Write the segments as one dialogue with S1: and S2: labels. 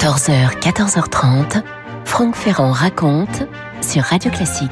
S1: 14h, 14h30, Franck Ferrand raconte sur Radio Classique.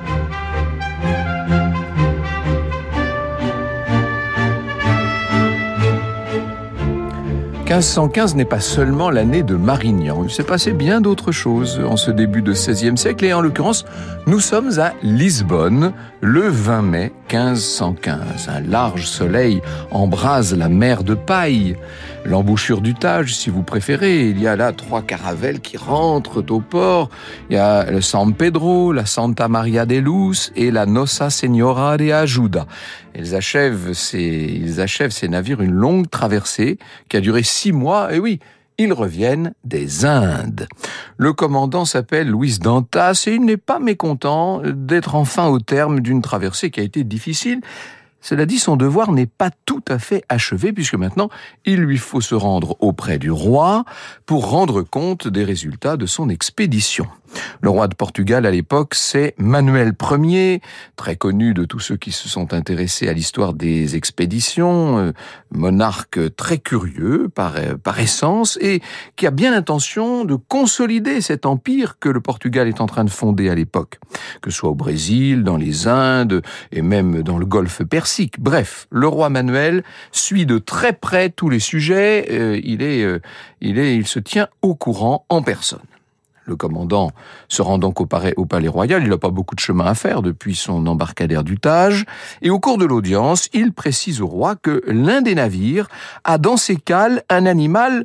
S2: « 1515 n'est pas seulement l'année de Marignan. Il s'est passé bien d'autres choses en ce début de XVIe siècle et en l'occurrence, nous sommes à Lisbonne le 20 mai 1515. Un large soleil embrase la mer de paille, l'embouchure du Tage si vous préférez. Il y a là 3 caravelles qui rentrent au port. Il y a le San Pedro, la Santa Maria de Luz et la Nossa Senhora de Ajuda. Ils achèvent ces navires une longue traversée qui a duré 6 mois, et oui, ils reviennent des Indes. Le commandant s'appelle Luis Dantas et il n'est pas mécontent d'être enfin au terme d'une traversée qui a été difficile. Cela dit, son devoir n'est pas tout à fait achevé puisque maintenant, il lui faut se rendre auprès du roi pour rendre compte des résultats de son expédition. Le roi de Portugal à l'époque, c'est Manuel Ier, très connu de tous ceux qui se sont intéressés à l'histoire des expéditions, monarque très curieux par essence et qui a bien l'intention de consolider cet empire que le Portugal est en train de fonder à l'époque, que ce soit au Brésil, dans les Indes et même dans le Golfe Persique. Bref, le roi Manuel suit de très près tous les sujets, il se tient au courant en personne. Le commandant se rend donc au palais royal. Il n'a pas beaucoup de chemin à faire depuis son embarcadère du Tage. Et au cours de l'audience, il précise au roi que l'un des navires a dans ses cales un animal,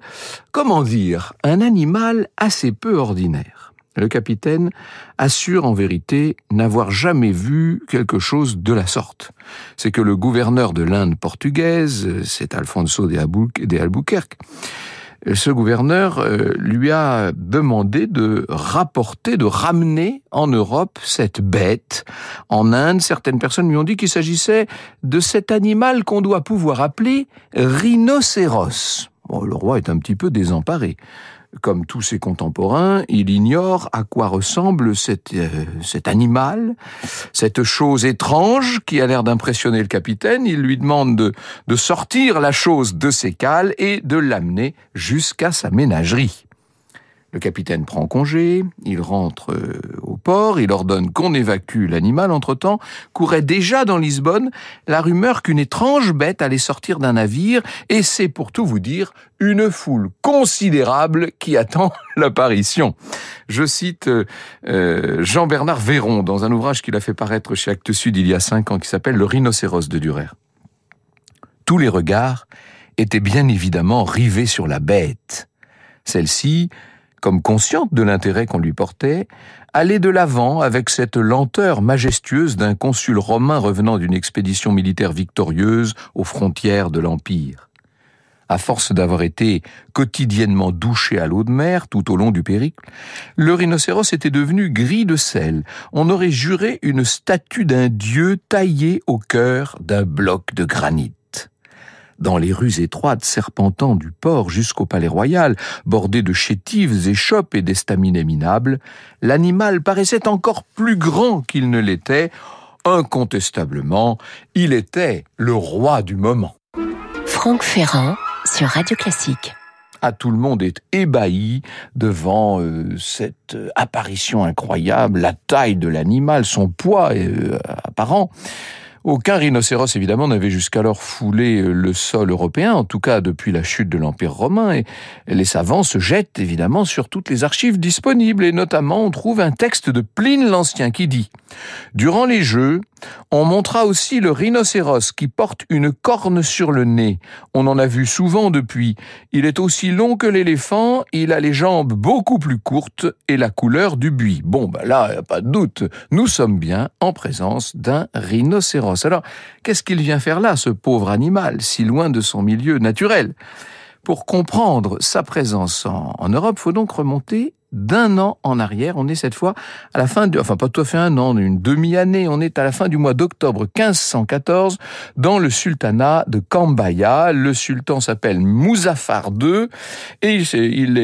S2: un animal assez peu ordinaire. Le capitaine assure en vérité n'avoir jamais vu quelque chose de la sorte. C'est que le gouverneur de l'Inde portugaise, c'est Alfonso de Albuquerque, ce gouverneur lui a demandé de ramener en Europe cette bête. En Inde, certaines personnes lui ont dit qu'il s'agissait de cet animal qu'on doit pouvoir appeler rhinocéros. Bon, le roi est un petit peu désemparé. Comme tous ses contemporains, il ignore à quoi ressemble cet animal, cette chose étrange qui a l'air d'impressionner le capitaine. Il lui demande de sortir la chose de ses cales et de l'amener jusqu'à sa ménagerie. Le capitaine prend congé, il rentre au port, il ordonne qu'on évacue l'animal. Entre-temps, courait déjà dans Lisbonne la rumeur qu'une étrange bête allait sortir d'un navire, et c'est, pour tout vous dire, une foule considérable qui attend l'apparition. Je cite Jean-Bernard Véron dans un ouvrage qu'il a fait paraître chez Actes Sud il y a 5 ans qui s'appelle « Le rhinocéros de Dürer ». Tous les regards étaient bien évidemment rivés sur la bête. Celle-ci, comme consciente de l'intérêt qu'on lui portait, allait de l'avant avec cette lenteur majestueuse d'un consul romain revenant d'une expédition militaire victorieuse aux frontières de l'Empire. À force d'avoir été quotidiennement douché à l'eau de mer tout au long du périple, le rhinocéros était devenu gris de sel. On aurait juré une statue d'un dieu taillée au cœur d'un bloc de granit. Dans les rues étroites serpentant du port jusqu'au palais royal, bordées de chétives, échoppes et d'estaminets minables, l'animal paraissait encore plus grand qu'il ne l'était. Incontestablement, il était le roi du moment.
S1: Franck Ferrand sur Radio Classique.
S2: Tout le monde est ébahi devant cette apparition incroyable, la taille de l'animal, son poids apparent. Aucun rhinocéros, évidemment, n'avait jusqu'alors foulé le sol européen, en tout cas depuis la chute de l'Empire romain, et les savants se jettent évidemment sur toutes les archives disponibles, et notamment on trouve un texte de Pline l'Ancien qui dit « Durant les Jeux, on montra aussi le rhinocéros qui porte une corne sur le nez. On en a vu souvent depuis. Il est aussi long que l'éléphant, il a les jambes beaucoup plus courtes et la couleur du buis. » Bon, là, y a pas de doute, nous sommes bien en présence d'un rhinocéros. Alors, qu'est-ce qu'il vient faire là, ce pauvre animal, si loin de son milieu naturel ? Pour comprendre sa présence en Europe, il faut donc remonter d'1 an en arrière. On est cette fois à la fin pas tout à fait 1 an, une demi-année. On est à la fin du mois d'octobre 1514 dans le sultanat de Cambaya. Le sultan s'appelle Muzaffar II et il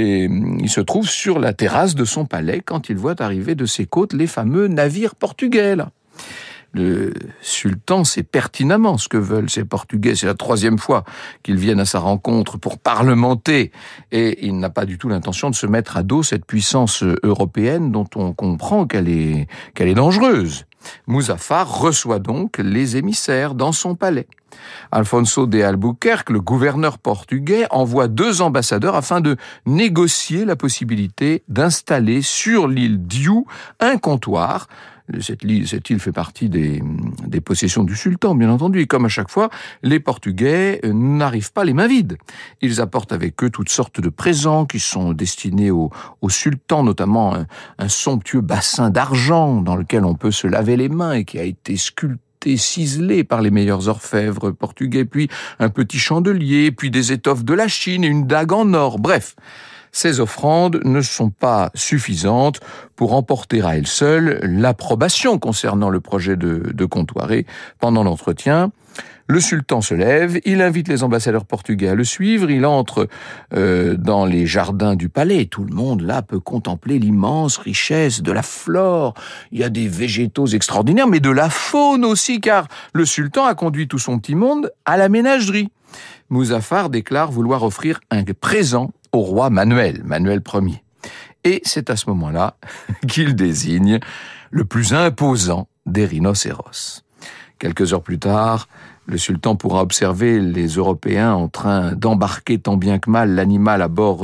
S2: se trouve sur la terrasse de son palais quand il voit arriver de ses côtes les fameux navires portugais, là. Le sultan sait pertinemment ce que veulent ces Portugais. C'est la 3e fois qu'ils viennent à sa rencontre pour parlementer. Et il n'a pas du tout l'intention de se mettre à dos cette puissance européenne dont on comprend qu'elle est dangereuse. Muzaffar reçoit donc les émissaires dans son palais. Alfonso de Albuquerque, le gouverneur portugais, envoie 2 ambassadeurs afin de négocier la possibilité d'installer sur l'île Diu un comptoir. Cette île fait partie des possessions du sultan, bien entendu. Et comme à chaque fois, les Portugais n'arrivent pas les mains vides. Ils apportent avec eux toutes sortes de présents qui sont destinés au sultan, notamment un somptueux bassin d'argent dans lequel on peut se laver les mains et qui a été sculpté, ciselé par les meilleurs orfèvres portugais, puis un petit chandelier, puis des étoffes de la Chine et une dague en or. Bref, ces offrandes ne sont pas suffisantes pour emporter à elles seules l'approbation concernant le projet de comptoir. Et pendant l'entretien, le sultan se lève, il invite les ambassadeurs portugais à le suivre, il entre dans les jardins du palais. Tout le monde, là, peut contempler l'immense richesse de la flore. Il y a des végétaux extraordinaires, mais de la faune aussi, car le sultan a conduit tout son petit monde à la ménagerie. Muzaffar déclare vouloir offrir un présent au roi Manuel Ier. Et c'est à ce moment-là qu'il désigne le plus imposant des rhinocéros. Quelques heures plus tard, le sultan pourra observer les Européens en train d'embarquer tant bien que mal l'animal à bord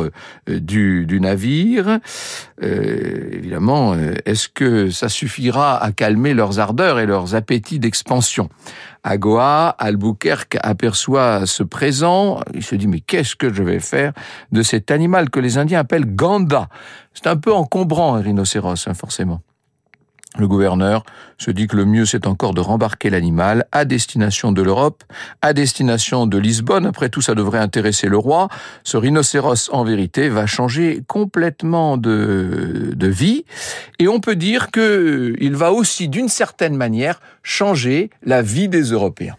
S2: du navire. Évidemment, est-ce que ça suffira à calmer leurs ardeurs et leurs appétits d'expansion ? À Goa, Albuquerque aperçoit ce présent. Il se dit, mais qu'est-ce que je vais faire de cet animal que les Indiens appellent ganda ? C'est un peu encombrant, un rhinocéros, forcément. Le gouverneur se dit que le mieux, c'est encore de rembarquer l'animal à destination de l'Europe, à destination de Lisbonne. Après tout, ça devrait intéresser le roi. Ce rhinocéros, en vérité, va changer complètement de vie. Et on peut dire qu'il va aussi, d'une certaine manière, changer la vie des Européens.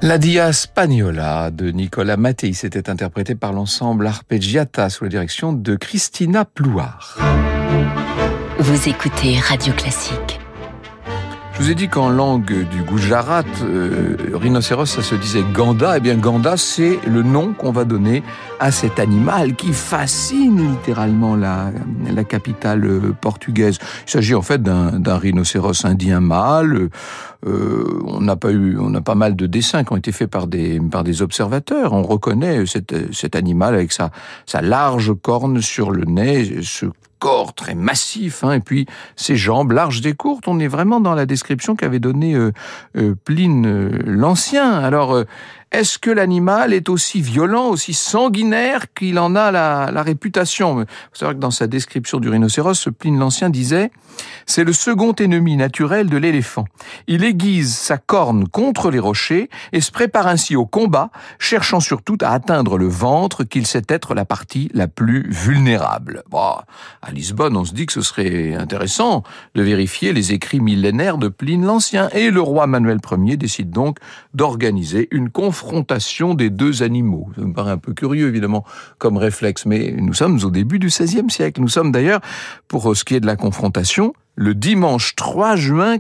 S2: La Dia Spagnola de Nicolas Mattei s'était interprétée par l'ensemble Arpeggiata sous la direction de Christina Plouard.
S1: Vous écoutez Radio Classique.
S2: Je vous ai dit qu'en langue du Gujarat, rhinocéros, ça se disait Ganda. Eh bien, Ganda, c'est le nom qu'on va donner à cet animal qui fascine littéralement la capitale portugaise. Il s'agit en fait d'un rhinocéros indien mâle. On a pas mal de dessins qui ont été faits par des observateurs. On reconnaît cet animal avec sa large corne sur le nez, ce corps très massif, et puis ses jambes larges et courtes. On est vraiment dans la description qu'avait donnée Pline l'Ancien. Alors, est-ce que l'animal est aussi violent, aussi sanguinaire qu'il en a la réputation ? Il faut savoir que dans sa description du rhinocéros, Pline l'Ancien disait « C'est le second ennemi naturel de l'éléphant. Il aiguise sa corne contre les rochers et se prépare ainsi au combat, cherchant surtout à atteindre le ventre qu'il sait être la partie la plus vulnérable. » Bon, à Lisbonne, on se dit que ce serait intéressant de vérifier les écrits millénaires de Pline l'Ancien. Et le roi Manuel Ier décide donc d'organiser une confrontation des deux animaux. Ça me paraît un peu curieux, évidemment, comme réflexe, mais nous sommes au début du XVIe siècle. Nous sommes d'ailleurs, pour ce qui est de la confrontation, le dimanche 3 juin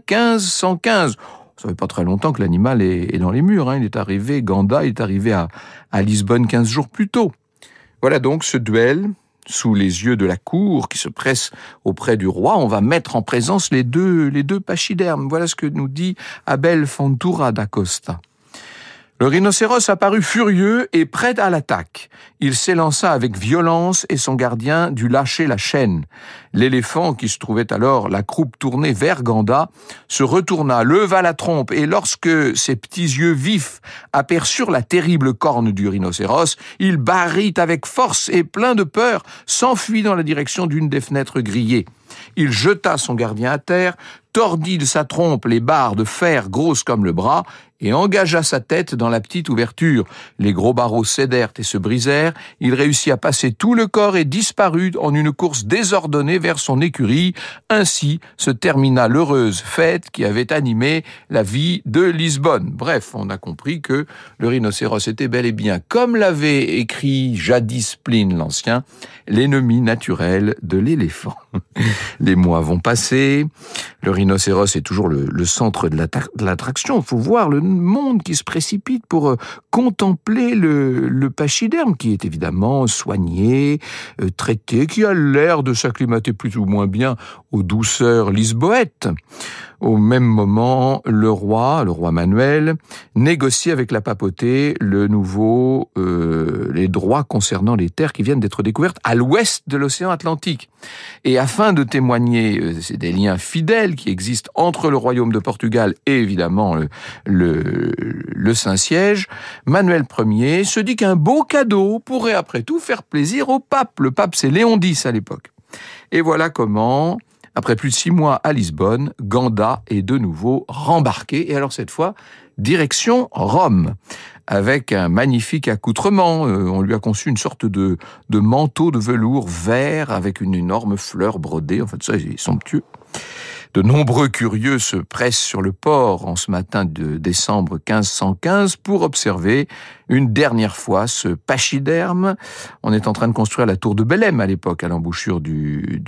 S2: 1515. Ça fait pas très longtemps que l'animal est dans les murs. Il est arrivé, Ganda est arrivé à Lisbonne 15 jours plus tôt. Voilà donc ce duel sous les yeux de la cour qui se presse auprès du roi. On va mettre en présence les deux pachydermes. Voilà ce que nous dit Abel Fontoura da Costa. Le rhinocéros apparut furieux et prêt à l'attaque. Il s'élança avec violence et son gardien dut lâcher la chaîne. L'éléphant, qui se trouvait alors la croupe tournée vers Ganda, se retourna, leva la trompe et lorsque ses petits yeux vifs aperçurent la terrible corne du rhinocéros, il barrit avec force et plein de peur, s'enfuit dans la direction d'une des fenêtres grillées. Il jeta son gardien à terre, tordit de sa trompe les barres de fer grosses comme le bras et engagea sa tête dans la petite ouverture. Les gros barreaux cédèrent et se brisèrent. Il réussit à passer tout le corps et disparut en une course désordonnée vers son écurie. Ainsi se termina l'heureuse fête qui avait animé la vie de Lisbonne. Bref, on a compris que le rhinocéros était bel et bien, comme l'avait écrit jadis Pline l'Ancien, l'ennemi naturel de l'éléphant. Les mois vont passer. Le rhinocéros est toujours le centre de l'attraction. Il faut voir le monde qui se précipite pour contempler le pachyderme, qui est évidemment soigné, traité, qui a l'air de s'acclimater plus ou moins bien aux douceurs lisboètes. Au même moment, le roi Manuel, négocie avec la papauté les droits concernant les terres qui viennent d'être découvertes à l'ouest de l'océan Atlantique. Et afin de témoigner des liens fidèles qui existent entre le royaume de Portugal et évidemment le Saint-Siège, Manuel Ier se dit qu'un beau cadeau pourrait après tout faire plaisir au pape. Le pape, c'est Léon X à l'époque. Et voilà comment, après plus de 6 mois à Lisbonne, Ganda est de nouveau rembarqué. Et alors cette fois, direction Rome, avec un magnifique accoutrement. On lui a conçu une sorte de manteau de velours vert avec une énorme fleur brodée. En fait, ça, il est somptueux. De nombreux curieux se pressent sur le port en ce matin de décembre 1515 pour observer une dernière fois ce pachyderme. On est en train de construire la tour de Belém à l'époque, à l'embouchure du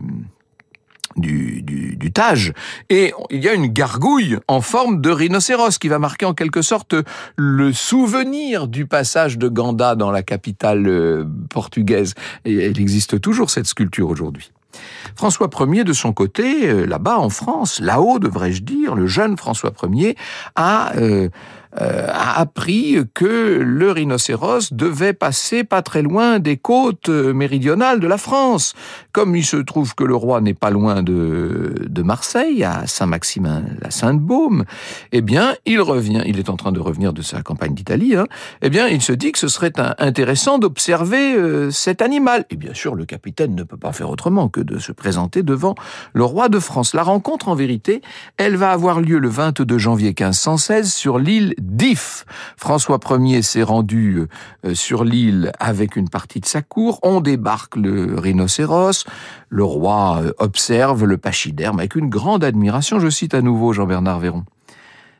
S2: Tage, et il y a une gargouille en forme de rhinocéros qui va marquer en quelque sorte le souvenir du passage de Ganda dans la capitale portugaise. Et elle existe toujours, cette sculpture, aujourd'hui. François Ier, de son côté, là-bas en France, là-haut devrais-je dire, le jeune François Ier a appris que le rhinocéros devait passer pas très loin des côtes méridionales de la France. Comme il se trouve que le roi n'est pas loin de Marseille, à Saint-Maximin-la-Sainte-Baume, eh bien, il est en train de revenir de sa campagne d'Italie, eh bien, il se dit que ce serait intéressant d'observer cet animal. Et bien sûr, le capitaine ne peut pas faire autrement que de se présenter devant le roi de France. La rencontre, en vérité, elle va avoir lieu le 22 janvier 1516 sur l'île d'If. François Ier s'est rendu sur l'île avec une partie de sa cour. On débarque le rhinocéros. Le roi observe le pachyderme avec une grande admiration. Je cite à nouveau Jean-Bernard Véron.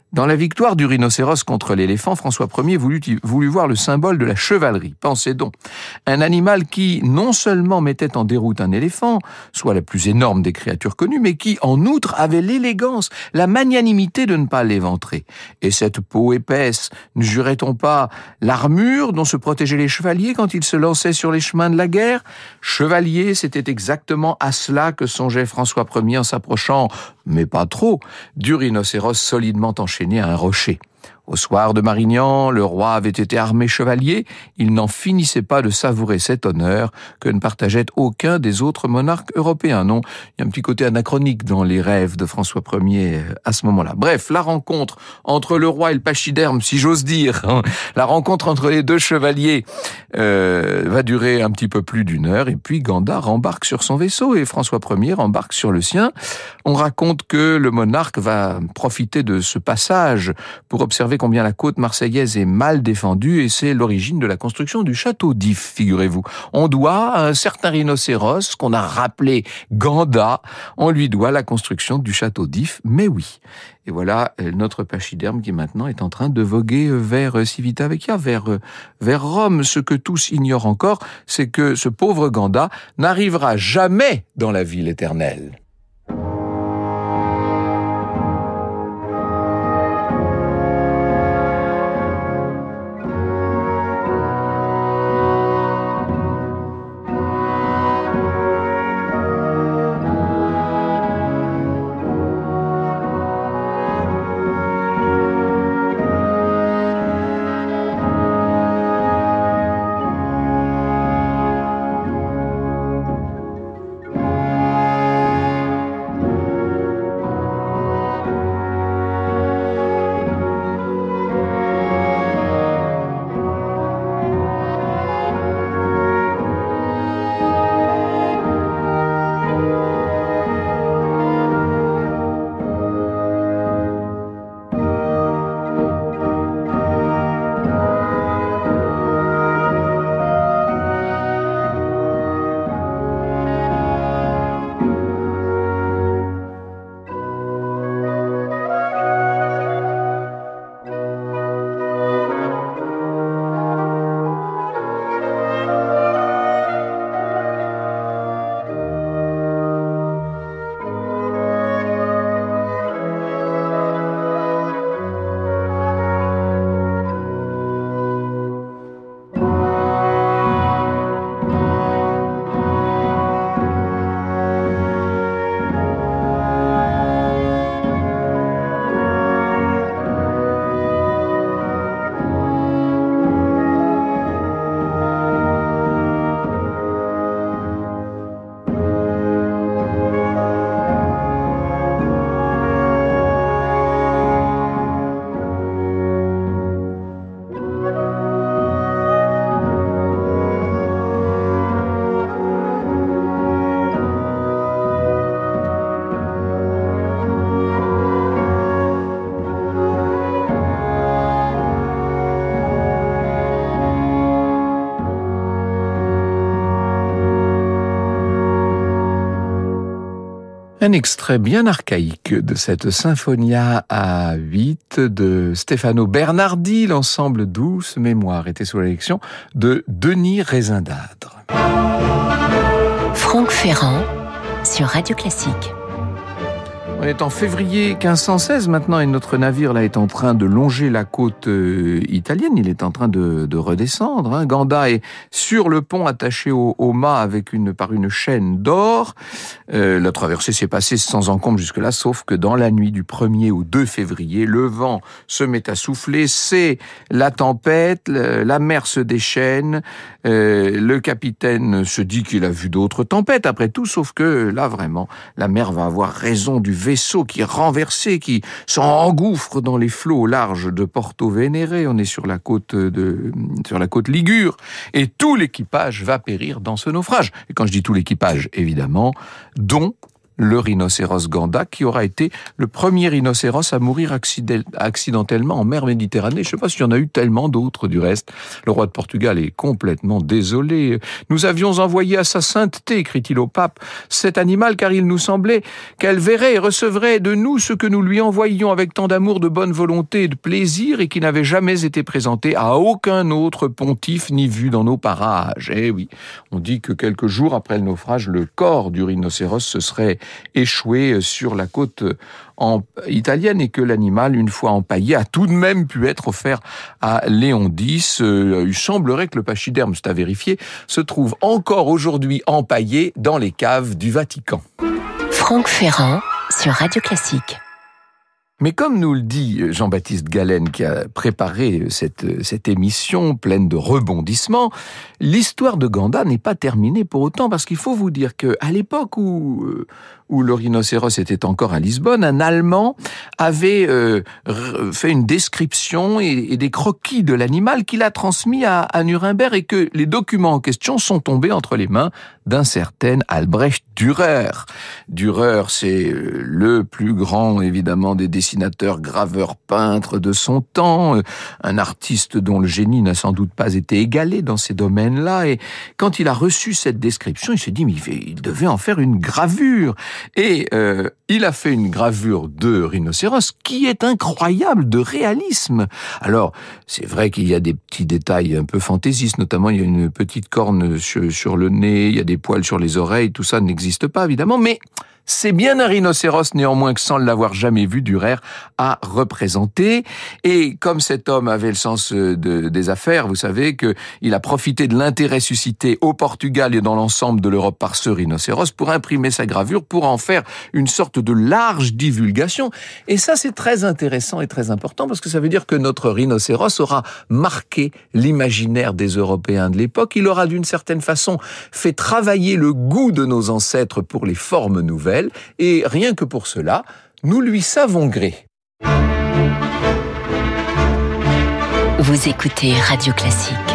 S2: Dans la victoire du rhinocéros contre l'éléphant, François Ier voulut voir le symbole de la chevalerie. Pensez donc, un animal qui non seulement mettait en déroute un éléphant, soit la plus énorme des créatures connues, mais qui, en outre, avait l'élégance, la magnanimité de ne pas l'éventrer. Et cette peau épaisse, ne jurait-on pas l'armure dont se protégeaient les chevaliers quand ils se lançaient sur les chemins de la guerre ? Chevalier, c'était exactement à cela que songeait François Ier en s'approchant, mais pas trop, du rhinocéros solidement enchaîné à un rocher. Au soir de Marignan, le roi avait été armé chevalier, il n'en finissait pas de savourer cet honneur que ne partageait aucun des autres monarques européens. Non, il y a un petit côté anachronique dans les rêves de François Ier à ce moment-là. Bref, la rencontre entre le roi et le pachyderme, si j'ose dire, la rencontre entre les deux chevaliers va durer un petit peu plus d'une heure, et puis Ganda rembarque sur son vaisseau et François Ier embarque sur le sien. On raconte que le monarque va profiter de ce passage pour observer combien la côte marseillaise est mal défendue, et c'est l'origine de la construction du château d'If, figurez-vous. On doit à un certain rhinocéros, qu'on a rappelé Ganda, on lui doit la construction du château d'If, mais oui. Et voilà notre pachyderme qui maintenant est en train de voguer vers Civita Vecchia, vers Rome. Ce que tous ignorent encore, c'est que ce pauvre Ganda n'arrivera jamais dans la ville éternelle. Un extrait bien archaïque de cette Symphonia à 8 de Stefano Bernardi, l'ensemble Douce Mémoire était sous la direction de Denis Rézindadre.
S1: Franck Ferrand sur Radio Classique.
S2: On est en février 1516 maintenant et notre navire là est en train de longer la côte italienne. Il est en train de redescendre. Ganda est sur le pont attaché au mât par une chaîne d'or. La traversée s'est passée sans encombre jusque-là, sauf que dans la nuit du 1er au 2 février, le vent se met à souffler, c'est la tempête, la mer se déchaîne, le capitaine se dit qu'il a vu d'autres tempêtes après tout, sauf que là vraiment, la mer va avoir raison du vaisseau qui est renversé, qui s'engouffre dans les flots au large de Porto Venere. On est sur la côte Ligure, et tout l'équipage va périr dans ce naufrage. Et quand je dis tout l'équipage, évidemment, dont le rhinocéros Ganda, qui aura été le premier rhinocéros à mourir accidentellement en mer Méditerranée. Je ne sais pas s'il y en a eu tellement d'autres du reste. Le roi de Portugal est complètement désolé. Nous avions envoyé à sa sainteté, écrit-il au pape, cet animal car il nous semblait qu'elle verrait et recevrait de nous ce que nous lui envoyions avec tant d'amour, de bonne volonté et de plaisir et qui n'avait jamais été présenté à aucun autre pontife ni vu dans nos parages. Eh oui, on dit que quelques jours après le naufrage, le corps du rhinocéros se serait échoué sur la côte italienne et que l'animal, une fois empaillé, a tout de même pu être offert à Léon X. Il semblerait que le pachyderme, c'est à vérifier, se trouve encore aujourd'hui empaillé dans les caves du Vatican.
S1: Franck Ferrand sur Radio Classique.
S2: Mais comme nous le dit Jean-Baptiste Galen, qui a préparé cette émission pleine de rebondissements, l'histoire de Ganda n'est pas terminée pour autant, parce qu'il faut vous dire qu'à l'époque où le rhinocéros était encore à Lisbonne, un Allemand avait fait une description et des croquis de l'animal qu'il a transmis à Nuremberg, et que les documents en question sont tombés entre les mains d'un certain Albrecht Dürer. Dürer, c'est le plus grand, évidemment, des dessinateurs, graveurs, peintres de son temps, un artiste dont le génie n'a sans doute pas été égalé dans ces domaines-là. Et quand il a reçu cette description, il s'est dit, mais il devait en faire une gravure. Et il a fait une gravure de rhinocéros qui est incroyable de réalisme. Alors, c'est vrai qu'il y a des petits détails un peu fantaisistes, notamment il y a une petite corne sur le nez, il y a des poils sur les oreilles, tout ça n'existe pas évidemment, mais c'est bien un rhinocéros néanmoins que, sans l'avoir jamais vu, Dürer a représenté. Et comme cet homme avait le sens des affaires, vous savez qu'il a profité de l'intérêt suscité au Portugal et dans l'ensemble de l'Europe par ce rhinocéros pour imprimer sa gravure, pour en faire une sorte de large divulgation. Et ça, c'est très intéressant et très important, parce que ça veut dire que notre rhinocéros aura marqué l'imaginaire des Européens de l'époque. Il aura d'une certaine façon fait travailler le goût de nos ancêtres pour les formes nouvelles. Et rien que pour cela, nous lui savons gré.
S1: Vous écoutez Radio Classique.